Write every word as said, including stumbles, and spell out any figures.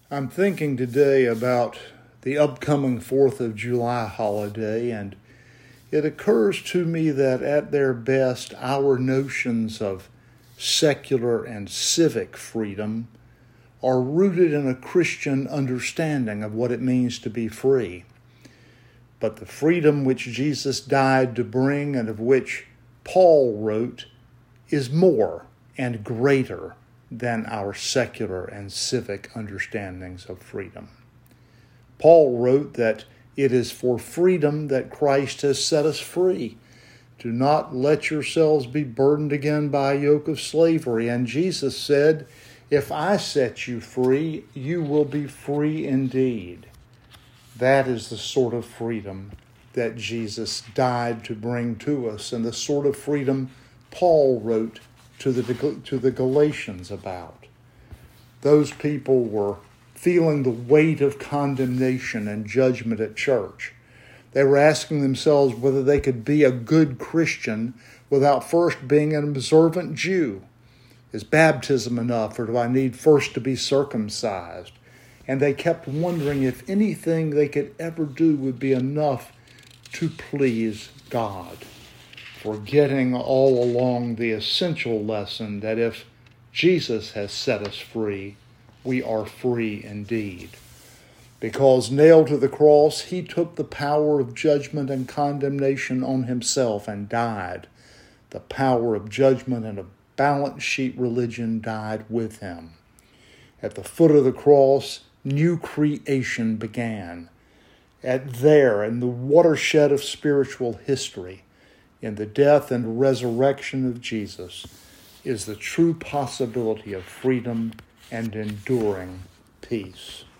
I'm thinking today about the upcoming fourth of July holiday, and it occurs to me that at their best, our notions of secular and civic freedom are rooted in a Christian understanding of what it means to be free. But the freedom which Jesus died to bring and of which Paul wrote is more and greater than our secular and civic understandings of freedom. Paul wrote that it is for freedom that Christ has set us free. Do not let yourselves be burdened again by a yoke of slavery. And Jesus said, if I set you free, you will be free indeed. That is the sort of freedom that Jesus died to bring to us, and the sort of freedom Paul wrote to the, to the Galatians about. Those people were feeling the weight of condemnation and judgment at church. They were asking themselves whether they could be a good Christian without first being an observant Jew. Is baptism enough, or do I need first to be circumcised? And they kept wondering if anything they could ever do would be enough to please God, forgetting all along the essential lesson that if Jesus has set us free, we are free indeed. Because nailed to the cross, he took the power of judgment and condemnation on himself and died. The power of judgment and a balance sheet religion died with him. At the foot of the cross, new creation began. At there, in the watershed of spiritual history, in the death and resurrection of Jesus, is the true possibility of freedom and enduring peace.